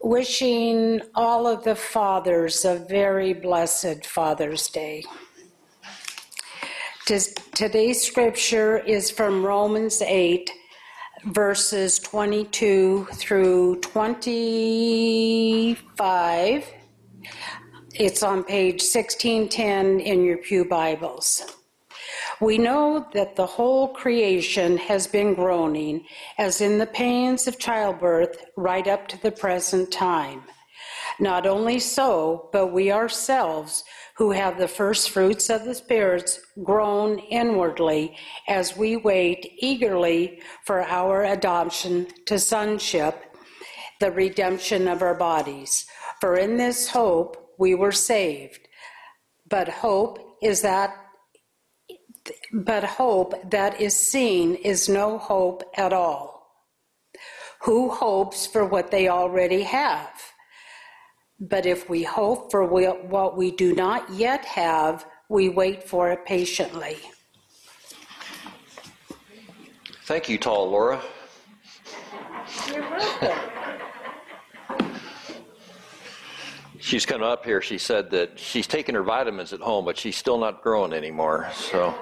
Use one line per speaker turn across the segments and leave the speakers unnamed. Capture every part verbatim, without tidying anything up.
wishing all of the fathers a very blessed Father's Day. Today's scripture is from Romans eight, verses twenty-two through twenty-five. It's on page sixteen ten in your pew Bibles. We know that the whole creation has been groaning, as in the pains of childbirth, right up to the present time. Not only so, but we ourselves, who have the first fruits of the spirits, groan inwardly as we wait eagerly for our adoption to sonship, the redemption of our bodies. For in this hope we were saved. But hope is that but hope that is seen is no hope at all. Who hopes for what they already have? But if we hope for what we do not yet have, we wait for it patiently.
Thank you, tall Laura.
You're welcome.
She's coming up here. She said that she's taking her vitamins at home, but she's still not growing anymore. So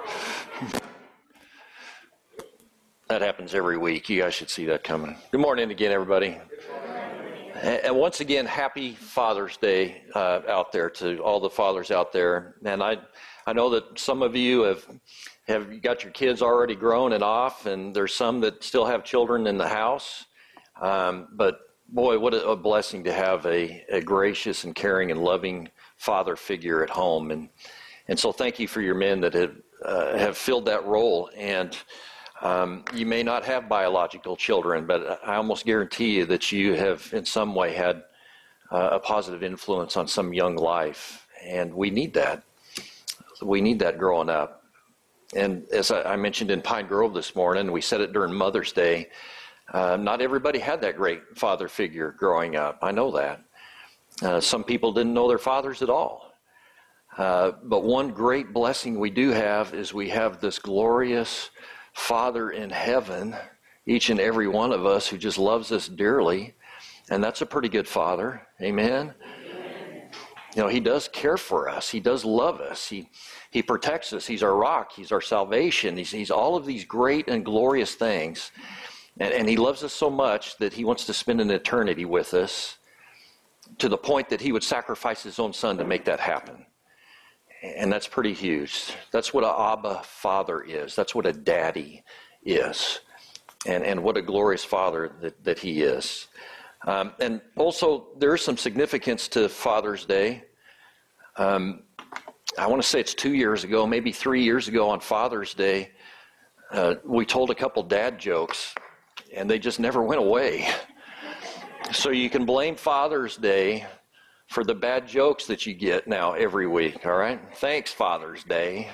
that happens every week. You guys should see that coming. Good morning again, everybody. And once again, happy Father's Day uh, out there to all the fathers out there. And I, I know that some of you have have got your kids already grown and off, and there's some that still have children in the house. Um, but boy, what a, a blessing to have a, a gracious and caring and loving father figure at home. And and so thank you for your men that have, uh, have filled that role. And um, you may not have biological children, but I almost guarantee you that you have in some way had uh, a positive influence on some young life. And we need that. We need that growing up. And as I, I mentioned in Pine Grove this morning, we said it during Mother's Day, Uh, not everybody had that great father figure growing up. I know that. Uh, some people didn't know their fathers at all. Uh, but one great blessing we do have is we have this glorious Father in heaven, each and every one of us, who just loves us dearly. And that's a pretty good Father. Amen? Amen. You know, he does care for us. He does love us. He he protects us. He's our rock. He's our salvation. He's, he's all of these great and glorious things. And, and he loves us so much that he wants to spend an eternity with us, to the point that he would sacrifice his own son to make that happen. And that's pretty huge. That's what an Abba Father is. That's what a daddy is. And and what a glorious Father that, that he is. Um, and also, there is some significance to Father's Day. Um, I want to say it's two years ago, maybe three years ago on Father's Day, uh, we told a couple dad jokes. And they just never went away. So you can blame Father's Day for the bad jokes that you get now every week, all right? Thanks, Father's Day.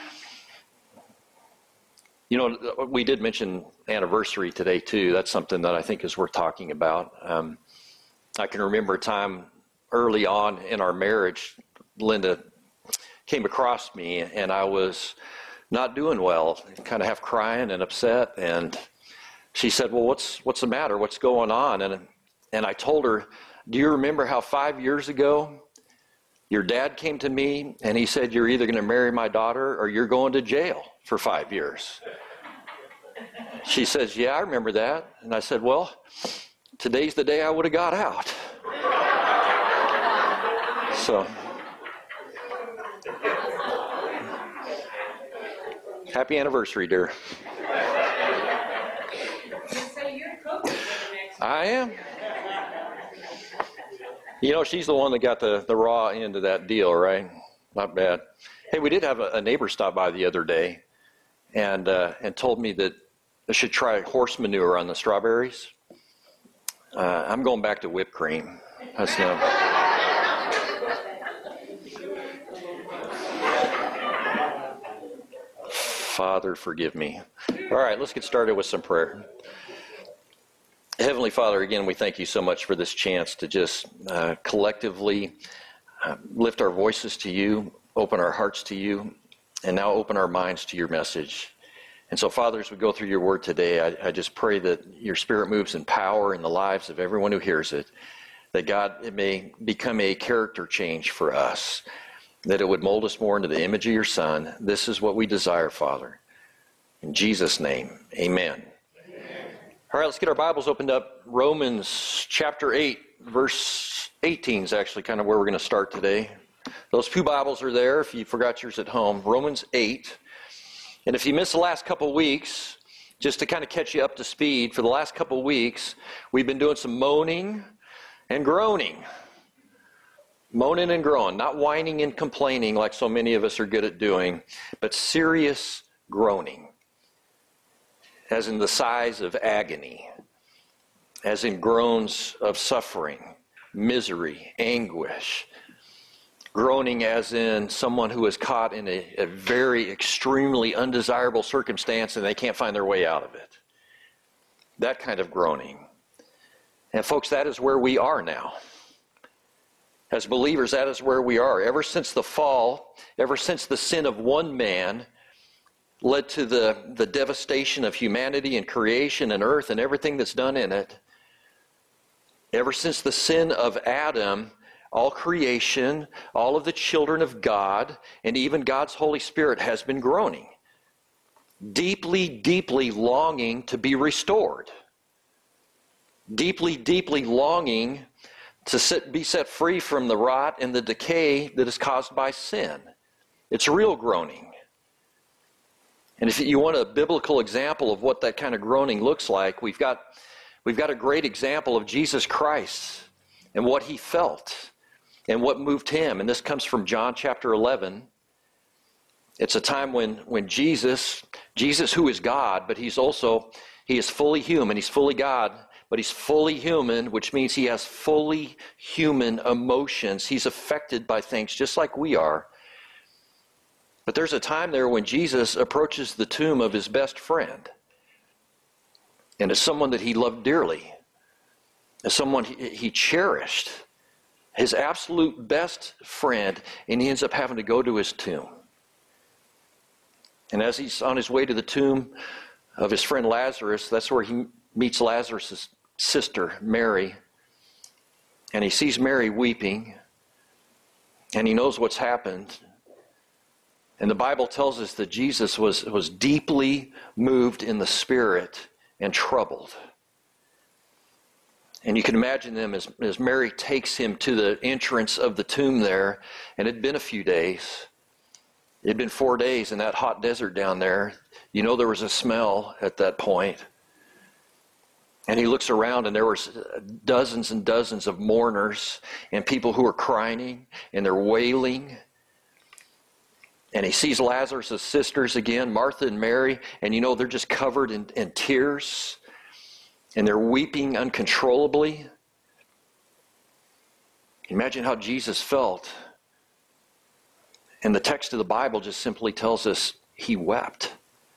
You know, we did mention anniversary today, too. That's something that I think is worth talking about. Um, I can remember a time early on in our marriage, Linda came across me, and I was not doing well, kind of half crying and upset, and she said, well, what's what's the matter? What's going on? And and I told her, do you remember how five years ago your dad came to me and he said, you're either going to marry my daughter or you're going to jail for five years. She says, yeah, I remember that. And I said, well, today's the day I would have got out. So, happy anniversary, dear. I am. You know, she's the one that got the, the raw end of that deal, right? Not bad. Hey, we did have a, a neighbor stop by the other day and uh, and told me that I should try horse manure on the strawberries. Uh, I'm going back to whipped cream. That's no. Father, forgive me. All right, let's get started with some prayer. Heavenly Father, again, we thank you so much for this chance to just uh, collectively uh, lift our voices to you, open our hearts to you, and now open our minds to your message. And so, Father, as we go through your word today, I, I just pray that your Spirit moves in power in the lives of everyone who hears it, that God, it may become a character change for us, that it would mold us more into the image of your Son. This is what we desire, Father. In Jesus' name, amen. Amen. All right, let's get our Bibles opened up. Romans chapter eight, verse eighteen is actually kind of where we're going to start today. Those pew Bibles are there if you forgot yours at home. Romans eight. And if you missed the last couple of weeks, just to kind of catch you up to speed, for the last couple of weeks, we've been doing some moaning and groaning. Moaning and groaning, not whining and complaining like so many of us are good at doing, but serious groaning, as in the sighs of agony, as in groans of suffering, misery, anguish. Groaning as in someone who is caught in a, a very extremely undesirable circumstance and they can't find their way out of it. That kind of groaning. And folks, that is where we are now. As believers, that is where we are. Ever since the fall, ever since the sin of one man led to the, the devastation of humanity and creation and earth and everything that's done in it, ever since the sin of Adam, all creation, all of the children of God, and even God's Holy Spirit has been groaning, deeply, deeply longing to be restored, deeply, deeply longing to sit, be set free from the rot and the decay that is caused by sin. It's real groaning. And if you want a biblical example of what that kind of groaning looks like, we've got, we've got a great example of Jesus Christ and what he felt and what moved him. And this comes from John chapter eleven. It's a time when, when Jesus, Jesus who is God, but he's also, he is fully human, he's fully God, but he's fully human, which means he has fully human emotions. He's affected by things just like we are. But there's a time there when Jesus approaches the tomb of his best friend. And as someone that he loved dearly, as someone he, he cherished, his absolute best friend, and he ends up having to go to his tomb. And as he's on his way to the tomb of his friend Lazarus, that's where he meets Lazarus' sister, Mary. And he sees Mary weeping, and he knows what's happened. And the Bible tells us that Jesus was, was deeply moved in the spirit and troubled. And you can imagine them as, as Mary takes him to the entrance of the tomb there, and it had been a few days. It had been four days in that hot desert down there. You know there was a smell at that point. And he looks around, and there were dozens and dozens of mourners and people who are crying, and they're wailing. And he sees Lazarus' sisters again, Martha and Mary, and you know they're just covered in, in tears. And they're weeping uncontrollably. Imagine how Jesus felt. And the text of the Bible just simply tells us he wept.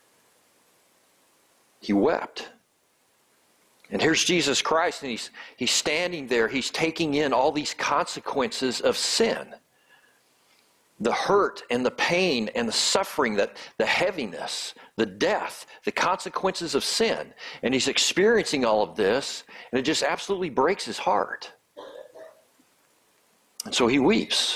He wept. And here's Jesus Christ, and he's, he's standing there. He's taking in all these consequences of sin. The hurt and the pain and the suffering, that the heaviness, the death, the consequences of sin. And he's experiencing all of this, and it just absolutely breaks his heart. And so he weeps.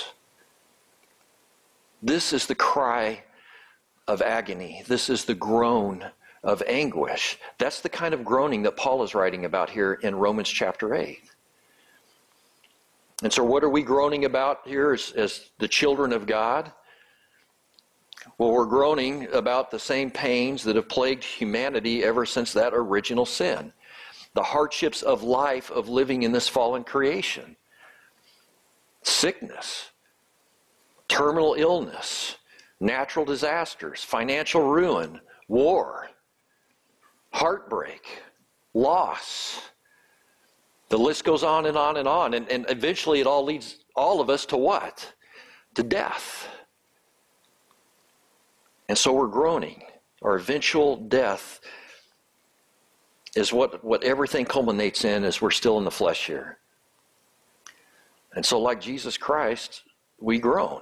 This is the cry of agony. This is the groan of anguish. That's the kind of groaning that Paul is writing about here in Romans chapter eight. And so what are we groaning about here as, as the children of God? Well, we're groaning about the same pains that have plagued humanity ever since that original sin. The hardships of life, of living in this fallen creation. Sickness, terminal illness, natural disasters, financial ruin, war, heartbreak, loss. The list goes on and on and on, and, and eventually it all leads all of us to what? To death. And so we're groaning. Our eventual death is what, what everything culminates in as we're still in the flesh here. And so like Jesus Christ, we groan.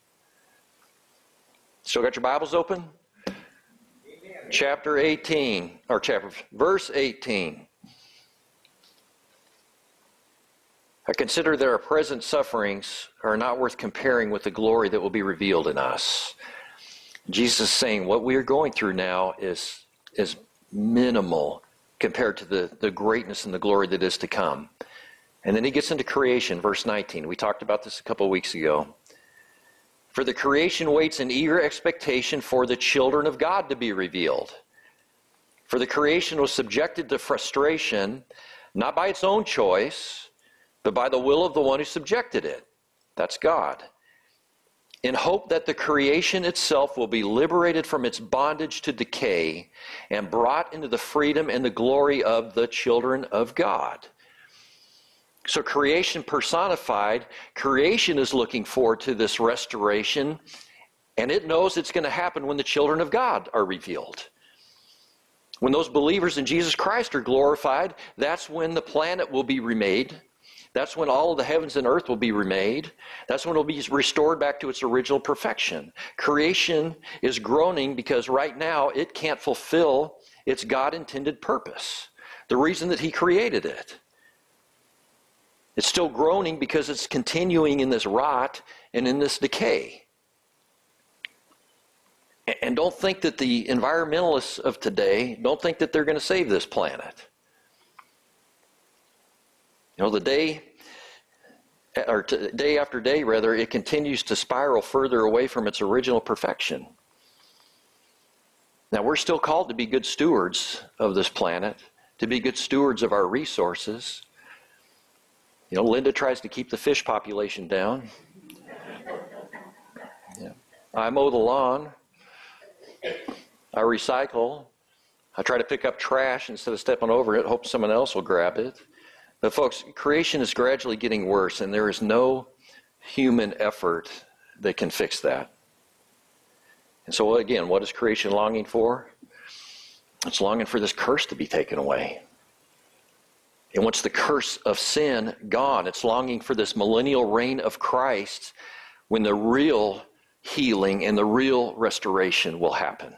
Still got your Bibles open? Amen. Chapter eighteen, or chapter, verse eighteen. I consider that our present sufferings are not worth comparing with the glory that will be revealed in us. Jesus is saying what we are going through now is, is minimal compared to the, the greatness and the glory that is to come. And then he gets into creation, verse nineteen. We talked about this a couple of weeks ago. For the creation waits in eager expectation for the children of God to be revealed. For the creation was subjected to frustration, not by its own choice, but by the will of the one who subjected it. That's God. In hope that the creation itself will be liberated from its bondage to decay and brought into the freedom and the glory of the children of God. So creation personified, creation is looking forward to this restoration, and it knows it's going to happen when the children of God are revealed. When those believers in Jesus Christ are glorified, that's when the planet will be remade. That's when all of the heavens and earth will be remade. That's when it will be restored back to its original perfection. Creation is groaning because right now it can't fulfill its God-intended purpose, the reason that he created it. It's still groaning because it's continuing in this rot and in this decay. And don't think that the environmentalists of today, don't think that they're going to save this planet. You know, the day, or t- day after day, rather, it continues to spiral further away from its original perfection. Now, we're still called to be good stewards of this planet, to be good stewards of our resources. You know, Linda tries to keep the fish population down. Yeah. I mow the lawn. I recycle. I try to pick up trash instead of stepping over it, hope someone else will grab it. But folks, creation is gradually getting worse, and there is no human effort that can fix that. And so again, what is creation longing for? It's longing for this curse to be taken away. It wants the curse of sin gone. It's longing for this millennial reign of Christ when the real healing and the real restoration will happen.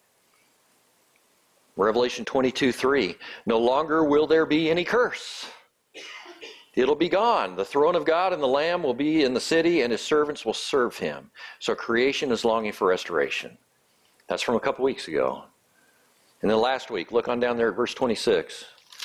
Revelation twenty-two three, no longer will there be any curse. It'll be gone. The throne of God and the Lamb will be in the city, and his servants will serve him. So creation is longing for restoration. That's from a couple weeks ago. And then last week, look on down there at verse twenty-six.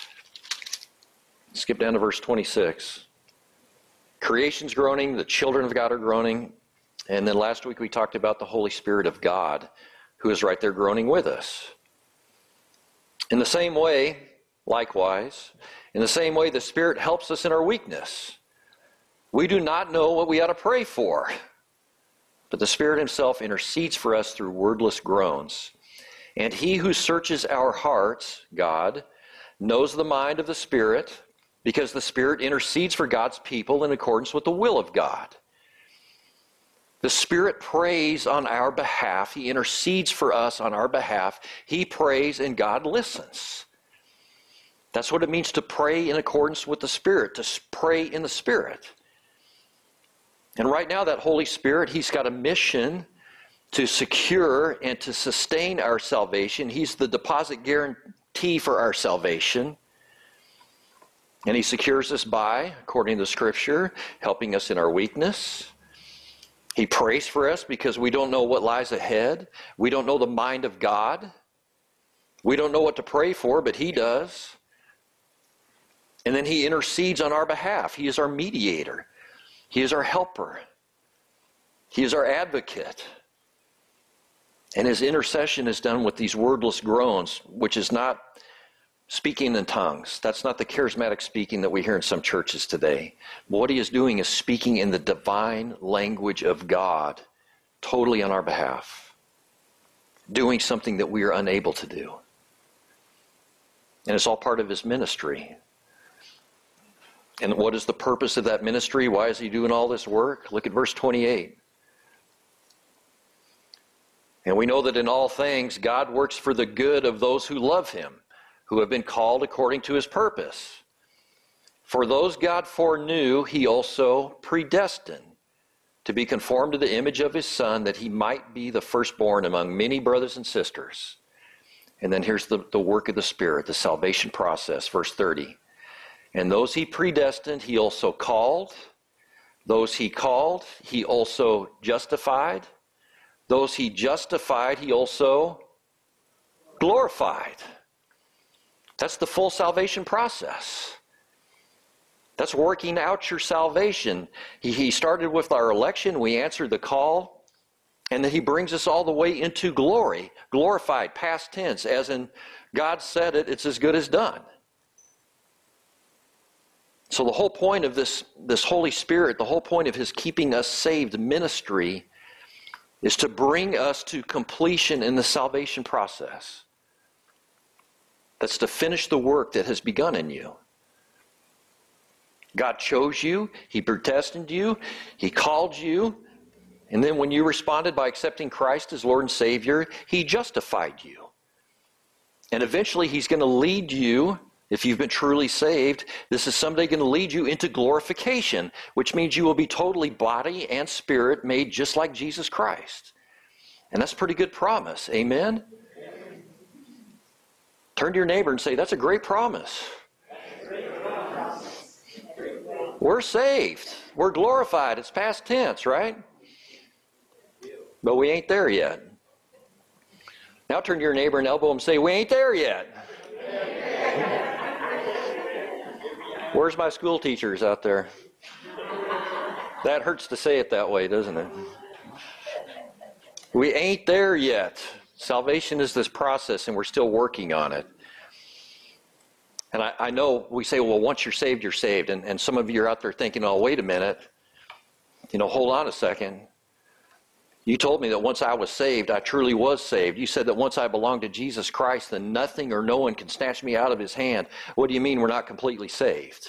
Skip down to verse twenty-six. Creation's groaning, the children of God are groaning. And then last week we talked about the Holy Spirit of God, who is right there groaning with us. In the same way, likewise, in the same way the Spirit helps us in our weakness. We do not know what we ought to pray for, but the Spirit himself intercedes for us through wordless groans. And he who searches our hearts, God, knows the mind of the Spirit, because the Spirit intercedes for God's people in accordance with the will of God. The Spirit prays on our behalf. He intercedes for us on our behalf. He prays and God listens. That's what it means to pray in accordance with the Spirit, to pray in the Spirit. And right now that Holy Spirit, he's got a mission to secure and to sustain our salvation. He's the deposit guarantee for our salvation. And he secures us by, according to the Scripture, helping us in our weakness. He prays for us because we don't know what lies ahead. We don't know the mind of God. We don't know what to pray for, but he does. And then he intercedes on our behalf. He is our mediator. He is our helper. He is our advocate. And his intercession is done with these wordless groans, which is not speaking in tongues. That's not the charismatic speaking that we hear in some churches today. What he is doing is speaking in the divine language of God, totally on our behalf, doing something that we are unable to do. And it's all part of his ministry. And what is the purpose of that ministry? Why is he doing all this work? Look at verse twenty-eight. And we know that in all things God works for the good of those who love him, who have been called according to his purpose. For those God foreknew, he also predestined to be conformed to the image of his Son, that he might be the firstborn among many brothers and sisters. And then here's the, the work of the Spirit, the salvation process, verse thirty. And those he predestined, he also called. Those he called, he also justified. Those he justified, he also glorified. That's the full salvation process. That's working out your salvation. He, he started with our election. We answered the call. And then he brings us all the way into glory. Glorified, past tense. As in, God said it, it's as good as done. So the whole point of this, this Holy Spirit, the whole point of his keeping us saved ministry is to bring us to completion in the salvation process. That's to finish the work that has begun in you. God chose you, he predestined you, he called you, and then when you responded by accepting Christ as Lord and Savior, he justified you. And eventually he's going to lead you, if you've been truly saved, this is someday going to lead you into glorification, which means you will be totally body and spirit made just like Jesus Christ. And that's a pretty good promise. Amen? Amen. Turn to your neighbor and say, that's a great promise. We're saved. We're glorified. It's past tense, right? But we ain't there yet. Now turn to your neighbor and elbow him and say, we ain't there yet. Where's my school teachers out there? That hurts to say it that way, doesn't it? We ain't there yet. Salvation is this process, and we're still working on it. And I, I know we say, well, once you're saved, you're saved. And, and some of you are out there thinking, oh, wait a minute. You know, hold on a second. You told me that once I was saved, I truly was saved. You said that once I belonged to Jesus Christ, then nothing or no one can snatch me out of his hand. What do you mean we're not completely saved?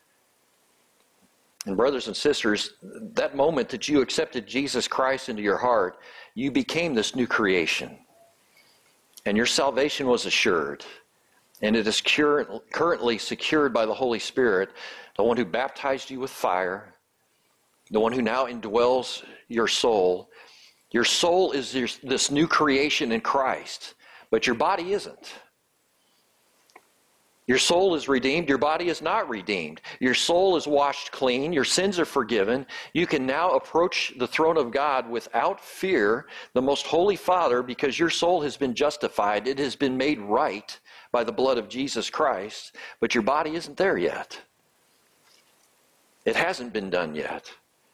And brothers and sisters, that moment that you accepted Jesus Christ into your heart, you became this new creation. And your salvation was assured. And it is cur- currently secured by the Holy Spirit, the one who baptized you with fire, the one who now indwells your soul. Your soul is this, this new creation in Christ, but your body isn't. Your soul is redeemed. Your body is not redeemed. Your soul is washed clean. Your sins are forgiven. You can now approach the throne of God without fear, the most holy Father, because your soul has been justified. It has been made right by the blood of Jesus Christ, but your body isn't there yet. It hasn't been done yet.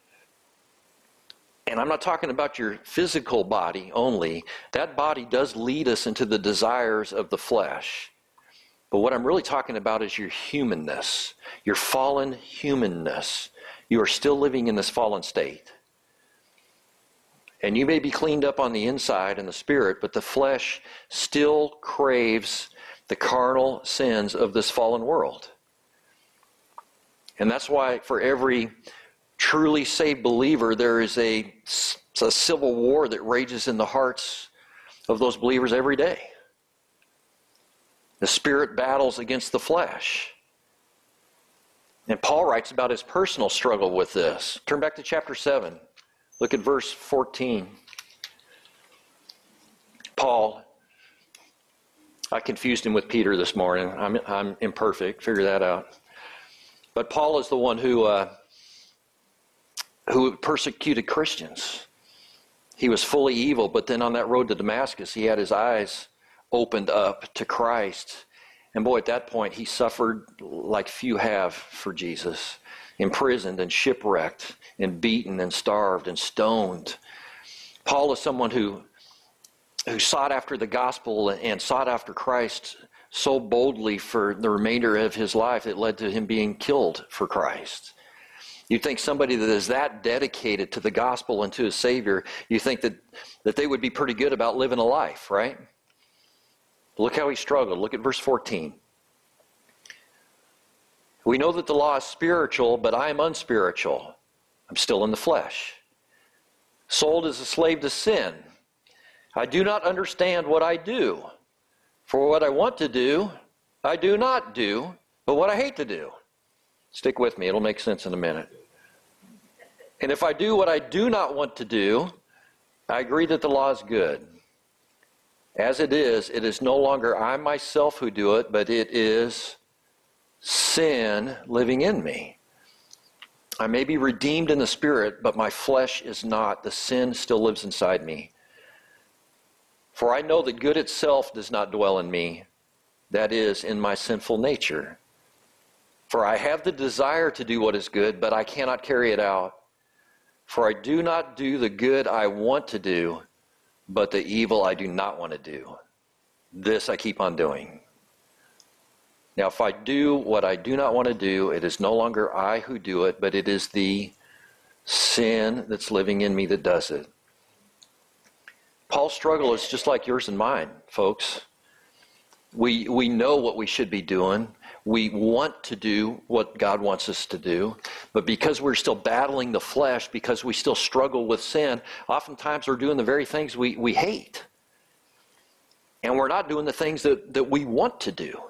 And I'm not talking about your physical body only. That body does lead us into the desires of the flesh. But what I'm really talking about is your humanness, your fallen humanness. You are still living in this fallen state. And you may be cleaned up on the inside in the spirit, but the flesh still craves the carnal sins of this fallen world. And that's why for every truly saved believer, there is a, a civil war that rages in the hearts of those believers every day. The spirit battles against the flesh. And Paul writes about his personal struggle with this. Turn back to chapter seven. Look at verse fourteen. Paul, I confused him with Peter this morning. I'm, I'm imperfect. Figure that out. But Paul is the one who, uh, who persecuted Christians. He was fully evil, but then on that road to Damascus, he had his eyes opened up to Christ. And boy, at that point, he suffered like few have for Jesus. Imprisoned and shipwrecked and beaten and starved and stoned. Paul is someone who, who sought after the gospel and sought after Christ so boldly for the remainder of his life it led to him being killed for Christ. You think somebody that is that dedicated to the gospel and to his Savior, you think that, that they would be pretty good about living a life, right? Look how he struggled. Look at verse fourteen. We know that the law is spiritual, but I am unspiritual. I'm still in the flesh. Sold as a slave to sin. I do not understand what I do. For what I want to do, I do not do, but what I hate to do. Stick with me. It'll make sense in a minute. And if I do what I do not want to do, I agree that the law is good. As it is, it is no longer I myself who do it, but it is sin living in me. I may be redeemed in the spirit, but my flesh is not. The sin still lives inside me. For I know that good itself does not dwell in me, that is, in my sinful nature. For I have the desire to do what is good, but I cannot carry it out. For I do not do the good I want to do, but the evil I do not want to do. This I keep on doing. Now, if I do what I do not want to do, it is no longer I who do it, but it is the sin that's living in me that does it. Paul's struggle is just like yours and mine, folks. We, we know what we should be doing. We want to do what God wants us to do. But because we're still battling the flesh, because we still struggle with sin, oftentimes we're doing the very things we, we hate. And we're not doing the things that, that we want to do.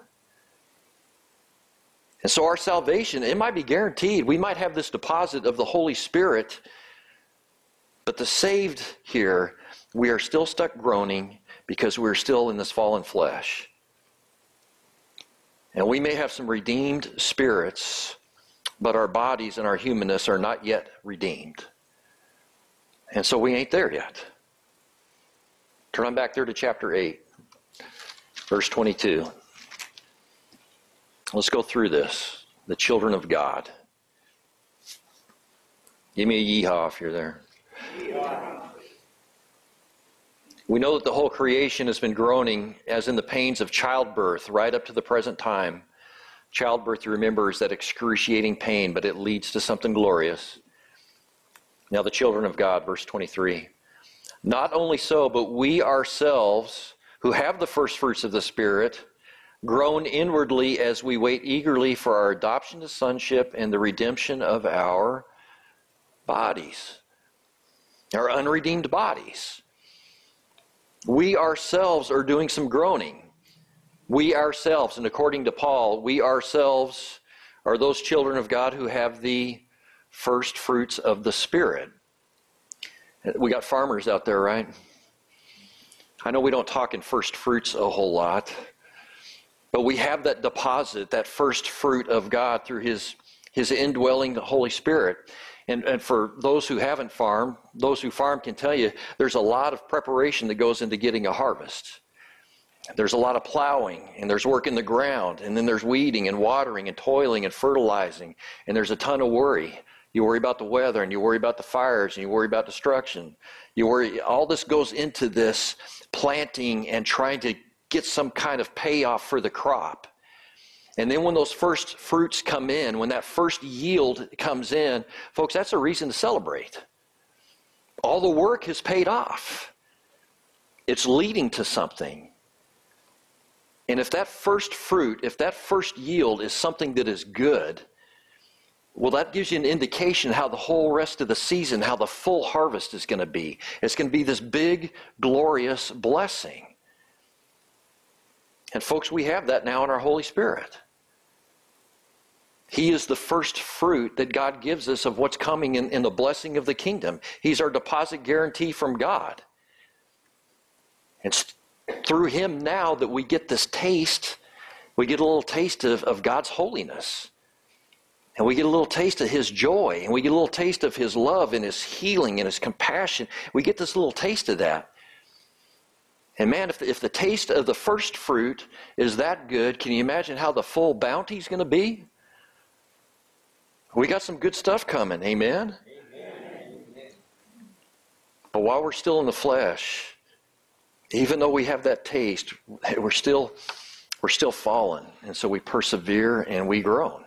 And so our salvation, it might be guaranteed. We might have this deposit of the Holy Spirit. But the saved here, we are still stuck groaning because we're still in this fallen flesh. And we may have some redeemed spirits, but our bodies and our humanness are not yet redeemed. And so we ain't there yet. Turn on back there to chapter eight, verse twenty-two. Let's go through this. The children of God. Give me a yeehaw if you're there. Yeehaw. We know that the whole creation has been groaning as in the pains of childbirth right up to the present time. Childbirth, you remember, is that excruciating pain, but it leads to something glorious. Now the children of God, verse twenty-three. Not only so, but we ourselves, who have the first fruits of the Spirit, groan inwardly as we wait eagerly for our adoption to sonship and the redemption of our bodies, our unredeemed bodies. We ourselves are doing some groaning. We ourselves, and according to Paul, we ourselves are those children of God who have the first fruits of the Spirit. We got farmers out there, right? I know we don't talk in first fruits a whole lot, but we have that deposit, that first fruit of God through his, his indwelling Holy Spirit. And, and for those who haven't farmed, those who farm can tell you there's a lot of preparation that goes into getting a harvest. There's a lot of plowing, and there's work in the ground, and then there's weeding and watering and toiling and fertilizing, and there's a ton of worry. You worry about the weather, and you worry about the fires, and you worry about destruction. You worry, all this goes into this planting and trying to get some kind of payoff for the crop. And then when those first fruits come in, when that first yield comes in, folks, that's a reason to celebrate. All the work has paid off. It's leading to something. And if that first fruit, if that first yield is something that is good, well, that gives you an indication how the whole rest of the season, how the full harvest is going to be. It's going to be this big, glorious blessing. And folks, we have that now in our Holy Spirit. He is the first fruit that God gives us of what's coming in, in the blessing of the kingdom. He's our deposit guarantee from God. It's through him now that we get this taste. We get a little taste of, of God's holiness. And we get a little taste of his joy. And we get a little taste of his love and his healing and his compassion. We get this little taste of that. And man, if the, if the taste of the first fruit is that good, can you imagine how the full bounty is going to be? We got some good stuff coming, amen? Amen? But while we're still in the flesh, even though we have that taste, we're still, we're still fallen. And so we persevere and we groan.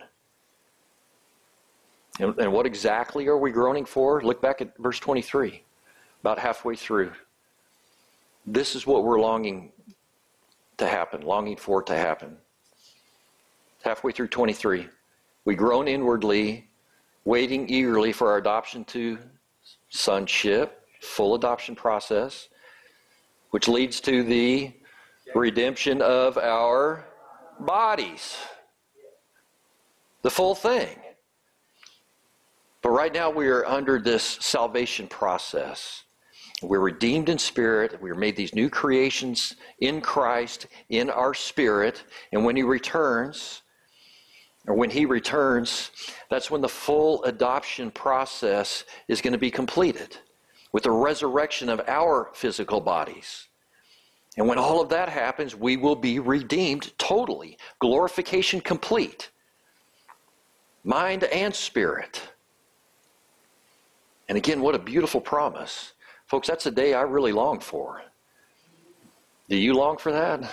And, and what exactly are we groaning for? Look back at verse twenty-three, about halfway through. This is what we're longing to happen, longing for it to happen. Halfway through twenty-three. We groan inwardly, waiting eagerly for our adoption to sonship, full adoption process, which leads to the redemption of our bodies. The full thing. But right now we are under this salvation process. We're redeemed in spirit. We're made these new creations in Christ, in our spirit. And when he returns, or when he returns, that's when the full adoption process is going to be completed with the resurrection of our physical bodies. And when all of that happens, we will be redeemed totally. Glorification complete. Mind and spirit. And again, what a beautiful promise. Folks, that's a day I really long for. Do you long for that?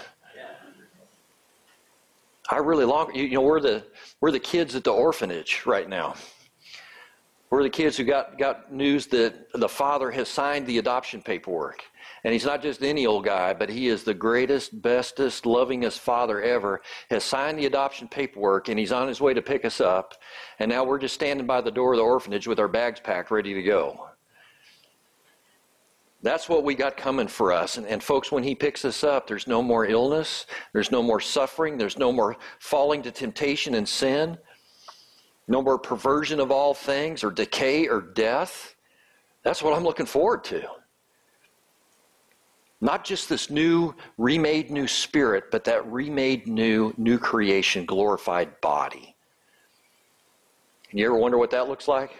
I really long, you know, we're the we're the kids at the orphanage right now. We're the kids who got, got news that the father has signed the adoption paperwork. And he's not just any old guy, but he is the greatest, bestest, lovingest father ever, has signed the adoption paperwork, and he's on his way to pick us up. And now we're just standing by the door of the orphanage with our bags packed, ready to go. That's what we got coming for us. And, and folks, when he picks us up, there's no more illness, there's no more suffering, there's no more falling to temptation and sin, no more perversion of all things or decay or death. That's what I'm looking forward to. Not just this new, remade new spirit, but that remade new, new creation, glorified body. And you ever wonder what that looks like?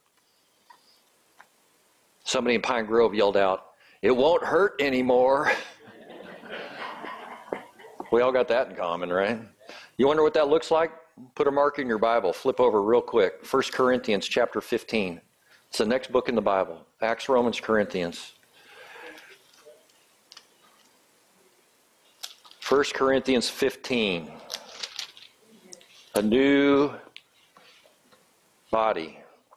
Somebody in Pine Grove yelled out, "It won't hurt anymore." We all got that in common, right? You wonder what that looks like? Put a mark in your Bible. Flip over real quick. First Corinthians chapter fifteen. It's the next book in the Bible. Acts, Romans, Corinthians. First Corinthians fifteen. A new body.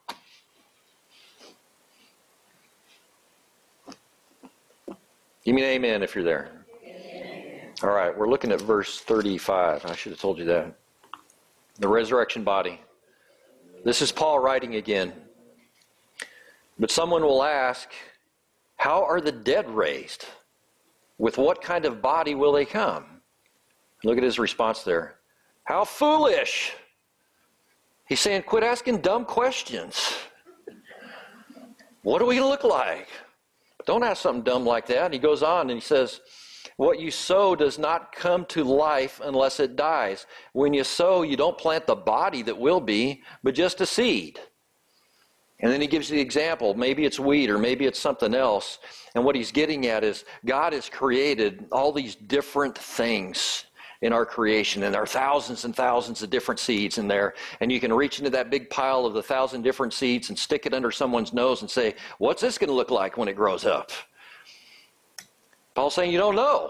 Give me an amen if you're there. Amen. All right, we're looking at verse thirty-five. I should have told you that. The resurrection body. This is Paul writing again. But someone will ask, how are the dead raised? With what kind of body will they come? Look at his response there. How foolish! He's saying, quit asking dumb questions. What do we look like? Don't ask something dumb like that. And he goes on and he says, what you sow does not come to life unless it dies. When you sow, you don't plant the body that will be, but just a seed. And then he gives you the example. Maybe it's wheat or maybe it's something else. And what he's getting at is God has created all these different things in our creation. And there are thousands and thousands of different seeds in there. And you can reach into that big pile of the thousand different seeds and stick it under someone's nose and say, what's this going to look like when it grows up? Paul's saying you don't know.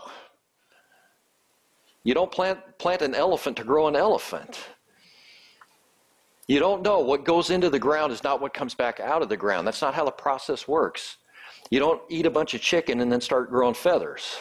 You don't plant, plant an elephant to grow an elephant. You don't know. What goes into the ground is not what comes back out of the ground. That's not how the process works. You don't eat a bunch of chicken and then start growing feathers.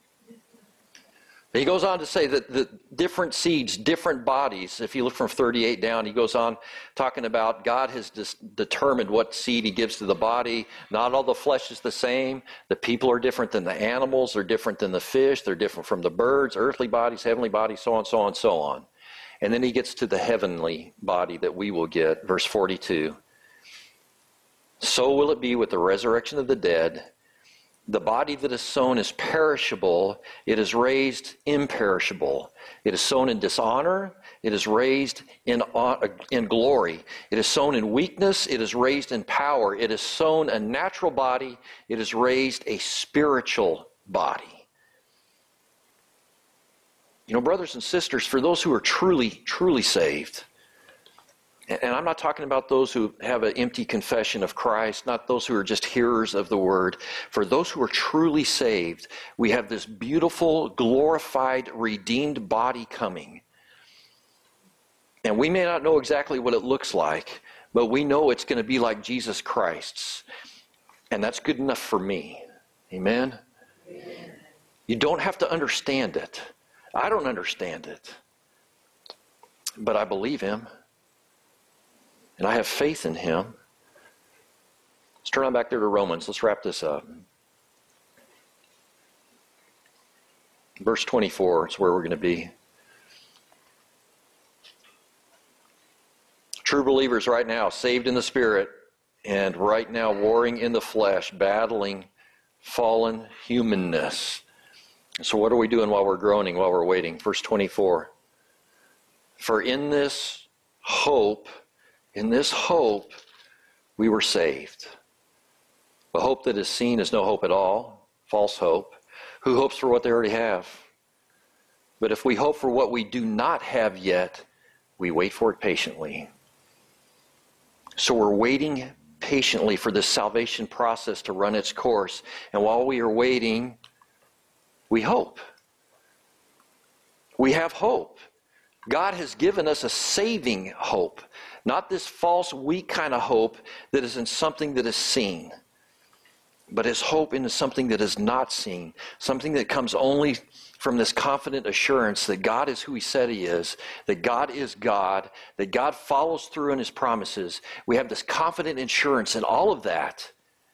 He goes on to say that the different seeds, different bodies, if you look from thirty-eight down, he goes on talking about God has dis- determined what seed he gives to the body. Not all the flesh is the same. The people are different than the animals. They're different than the fish. They're different from the birds, earthly bodies, heavenly bodies, so on, so on, so on. And then he gets to the heavenly body that we will get, verse forty-two. So will it be with the resurrection of the dead. The body that is sown is perishable. It is raised imperishable. It is sown in dishonor. It is raised in, in glory. It is sown in weakness. It is raised in power. It is sown a natural body. It is raised a spiritual body. You know, brothers and sisters, for those who are truly, truly saved, and I'm not talking about those who have an empty confession of Christ, not those who are just hearers of the word. For those who are truly saved, we have this beautiful, glorified, redeemed body coming. And we may not know exactly what it looks like, but we know it's going to be like Jesus Christ's. And that's good enough for me. Amen? Amen. You don't have to understand it. I don't understand it. But I believe him. And I have faith in him. Let's turn on back there to Romans. Let's wrap this up. Verse twenty-four is where we're going to be. True believers right now, saved in the Spirit, and right now warring in the flesh, battling fallen humanness. So what are we doing while we're groaning, while we're waiting? Verse twenty-four. For in this hope, in this hope, we were saved. The hope that is seen is no hope at all, false hope. Who hopes for what they already have? But if we hope for what we do not have yet, we wait for it patiently. So we're waiting patiently for this salvation process to run its course. And while we are waiting, we hope. We have hope. God has given us a saving hope, not this false, weak kind of hope that is in something that is seen, but his hope in something that is not seen, something that comes only from this confident assurance that God is who he said he is, that God is God, that God follows through in his promises. We have this confident assurance in all of that.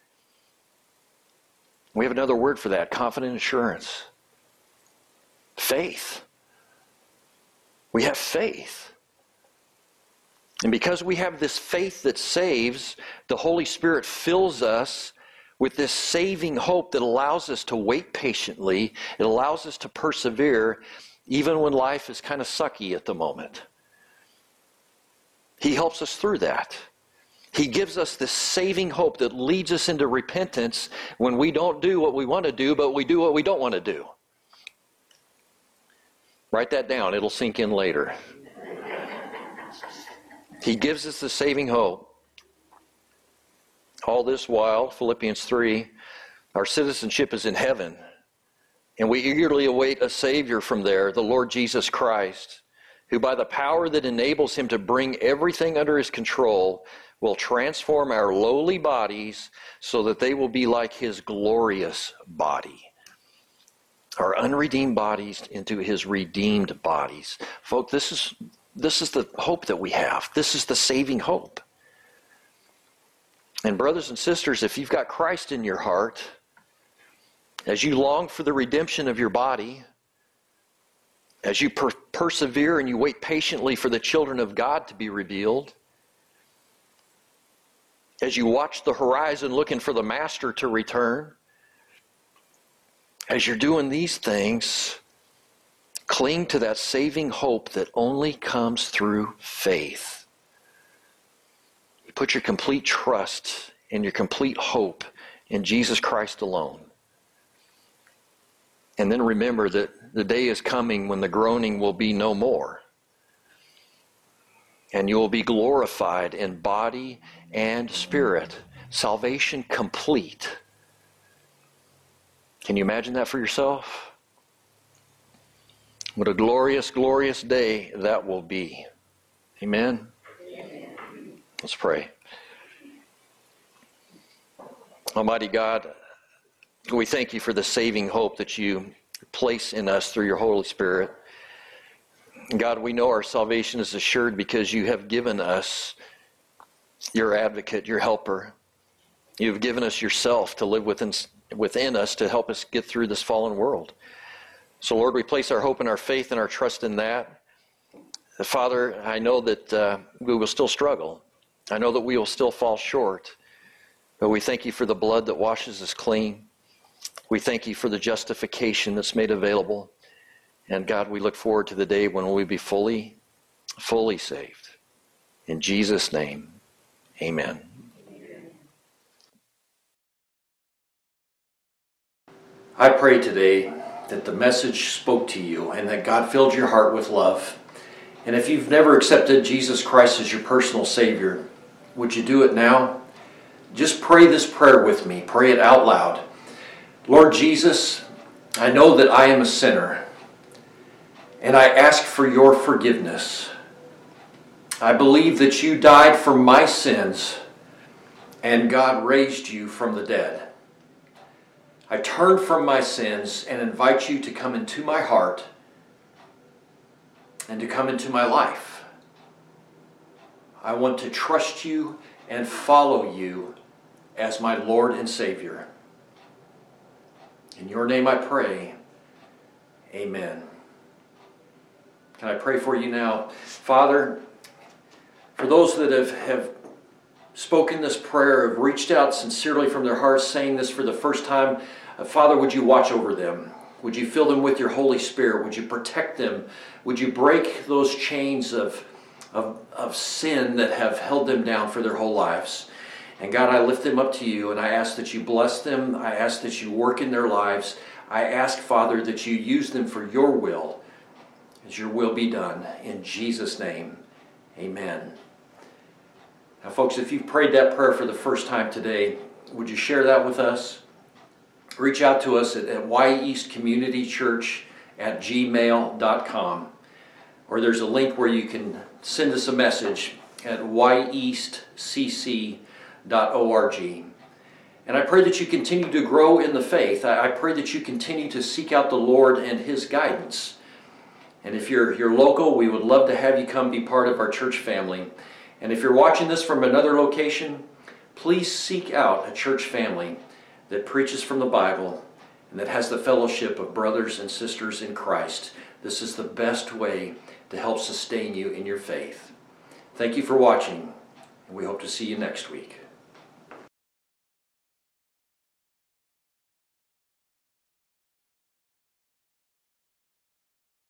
We have another word for that, confident assurance. Faith. We have faith. And because we have this faith that saves, the Holy Spirit fills us with this saving hope that allows us to wait patiently. It allows us to persevere even when life is kind of sucky at the moment. He helps us through that. He gives us this saving hope that leads us into repentance when we don't do what we want to do, but we do what we don't want to do. Write that down. It'll sink in later. He gives us the saving hope. All this while, Philippians three, our citizenship is in heaven, and we eagerly await a Savior from there, the Lord Jesus Christ, who by the power that enables him to bring everything under his control will transform our lowly bodies so that they will be like his glorious body. Our unredeemed bodies into his redeemed bodies. Folks, this is, this is the hope that we have. This is the saving hope. And brothers and sisters, if you've got Christ in your heart, as you long for the redemption of your body, as you per- persevere and you wait patiently for the children of God to be revealed, as you watch the horizon looking for the Master to return, as you're doing these things, cling to that saving hope that only comes through faith. You put your complete trust and your complete hope in Jesus Christ alone. And then remember that the day is coming when the groaning will be no more. And you will be glorified in body and spirit. Salvation complete. Can you imagine that for yourself? What a glorious, glorious day that will be. Amen? Amen. Let's pray. Almighty God, we thank you for the saving hope that you place in us through your Holy Spirit. God, we know our salvation is assured because you have given us your advocate, your helper. You've given us yourself to live within, within us to help us get through this fallen world. So, Lord, we place our hope and our faith and our trust in that. Father, I know that uh, we will still struggle. I know that we will still fall short. But we thank you for the blood that washes us clean. We thank you for the justification that's made available. And God, we look forward to the day when we'll be fully, fully saved. In Jesus' name, amen.
I pray today that the message spoke to you and that God filled your heart with love. And if you've never accepted Jesus Christ as your personal Savior, would you do it now? Just pray this prayer with me. Pray it out loud. Lord Jesus, I know that I am a sinner, and I ask for your forgiveness. I believe that you died for my sins, and God raised you from the dead. I turn from my sins and invite you to come into my heart and to come into my life. I want to trust you and follow you as my Lord and Savior. In your name I pray, amen. Can I pray for you now? Father, for those that have, have spoken this prayer, have reached out sincerely from their hearts, saying this for the first time, uh, Father, would you watch over them? Would you fill them with your Holy Spirit? Would you protect them? Would you break those chains of, of, of sin that have held them down for their whole lives? And God, I lift them up to you, and I ask that you bless them. I ask that you work in their lives. I ask, Father, that you use them for your will, as your will be done. In Jesus' name, amen. Now, folks, if you've prayed that prayer for the first time today, would you share that with us? Reach out to us at, at y east community church at gmail dot com. Or there's a link where you can send us a message at y east c c dot org. And I pray that you continue to grow in the faith. I, I pray that you continue to seek out the Lord and His guidance. And if you're, you're local, we would love to have you come be part of our church family. And if you're watching this from another location, please seek out a church family that preaches from the Bible and that has the fellowship of brothers and sisters in Christ. This is the best way to help sustain you in your faith. Thank you for watching, and we hope to see you next week.